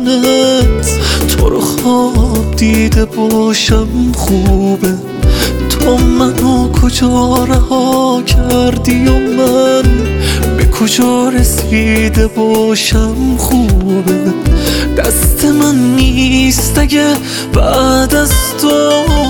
دیدنت. تو رو خواب دیده باشم خوبه، تو منو کجا رها کردی و من به کجا رسیده باشم خوبه. دست من نیست اگه بعد از تو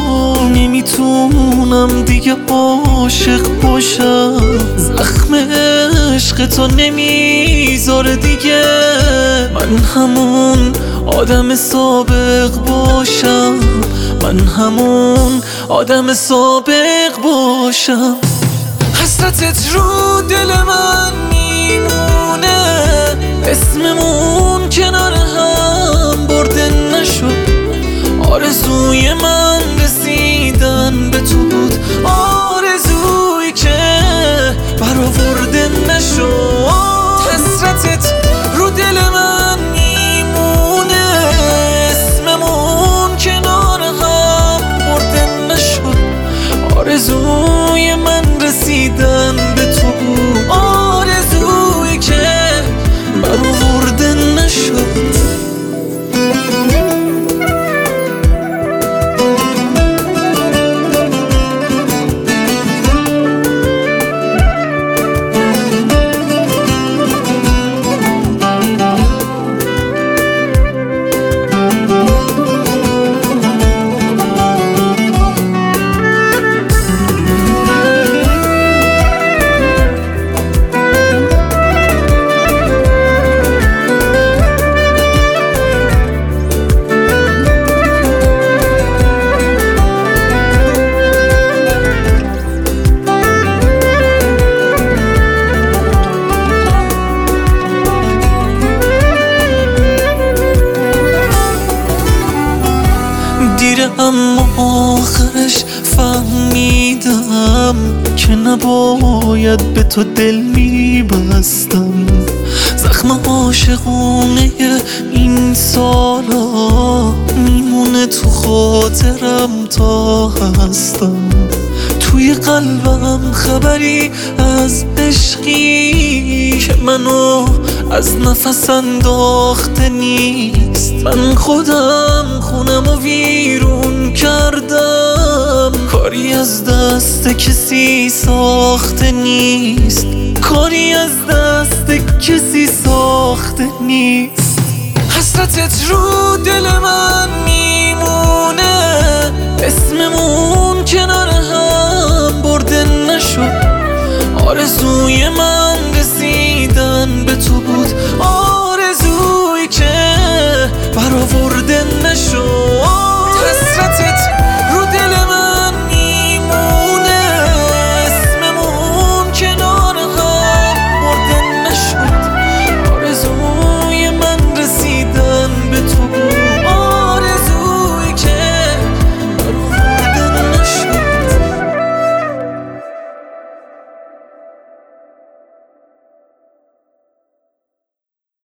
نمیتونم دیگه عاشق باشم. زخم عشق تو نمیذاره دیگه من همون آدم سابق باشم، من همون آدم سابق باشم. حسرتت رو دل من میمونه، اسممون کنار هم برده نشد. آرزوی من رسیدن به تو بود، آرزویی که برآورده نشد. حسرتت رو دل من میمونه، اسممون کنار هم برده نشد. آرزوی من رسیدن به تو بود، آرزویی که برآورده نشد. دیره اما آخرش فهمیدم که نباید به تو دل میبستم. زخم عاشقونه این سالا میمونه تو خاطرم تا هستم. توی قلبم خبری از عشقی که منو از نفس انداخته نیست. من خودم خونم و ویرون کردم، کاری از دست کسی ساخته نیست، کاری از دست کسی ساخته نیست. حسرتت رو دل من میمونه، اسممون کنار هم برده نشد. آرزوی من